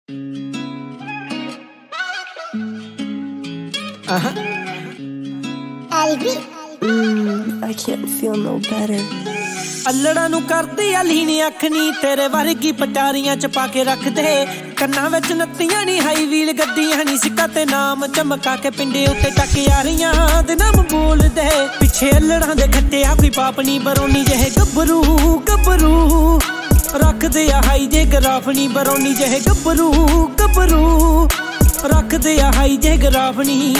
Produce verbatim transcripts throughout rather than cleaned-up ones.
Uh-huh. Mm, I can't feel no better. ਅਲੜਾ ਨੂੰ ਕਰਦੀ ਆ ਲੀਨੀ ਅੱਖ ਨੀ ਤੇਰੇ ਵਰਗੀ ਪਟਾਰੀਆਂ ਚ ਪਾ ਕੇ ਰੱਖਦੇ ਕੰਨਾਂ ਵਿੱਚ ਨੱਤੀਆਂ ਨੀ ਹਾਈ ਵੀਲ ਗੱਡੀਆਂ ਨੀ ਸਿੱਕਾ ਤੇ ਨਾਮ ਚਮਕਾ ਕੇ ਪਿੰਡੇ ਉੱਤੇ ਟੱਕ ਯਾਰੀਆਂ ਦੇ ਨਾਮ ਬੋਲਦੇ ਪਿੱਛੇ ਅਲੜਾਂ ਦੇ ਖੱਟਿਆ ਕੋਈ ਪਾਪਣੀ ਬਰੋਨੀ ਜਿਹੇ ਗੱਭਰੂ ਗੱਭਰੂ ਰੱਖਦੇ ਆ ਹਾਈ ਜੇ ਗਰਾਫਣੀ ਬਰੋਨੀ ਜਿਹੇ ਗੱਭਰੂ ਗੱਭਰੂ ਰੱਖਦੇ ਆ ਹਾਈ ਜੇ ਗਰਾਫਣੀ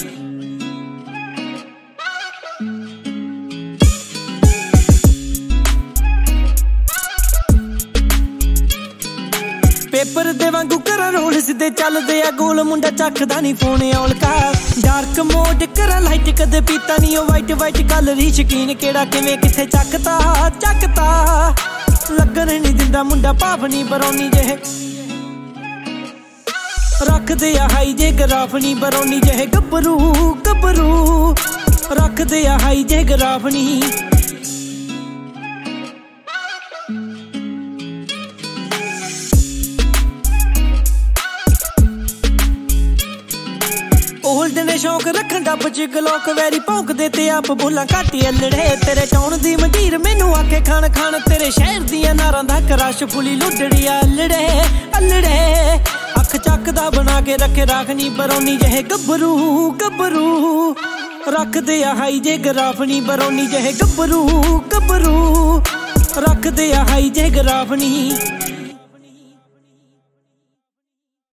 पेपर दे वांगू करा रोल सीधे चलदे आ गोल मुंडा चखदा नी फोन औलका डार्क मोड करा लाइट कदे पीता नी ओ वाइट वाइट कलर ही शकीन केड़ा किवें किथे चकता चकता लगन नी दिंदा मुंडा पापनी बरौनी जेहे रखदे आ हाई जे गराफनी बरौनी जेहे गब्बरू गब्बरू रखदे आ हाई जे गराफनी ओल्ड ने शौक रखन डब च गलोक वैरी भौंकदे ते आप बोलां घाटी अल्लड़े तेरे टौण दी मंडीर मैनू आके खान खान तेरे शहर दियां नारां दा क्रश फुली लुडड़ी अल्लड़े अल्लड़े अख चकदा बना के रखे राखनी बरौनी जेहे गब्बरू गब्बरू रखदे आ हाई जे गराफनी बरौनी जेहे गब्बरू गब्बरू रखदे आ हाई जे गराफनी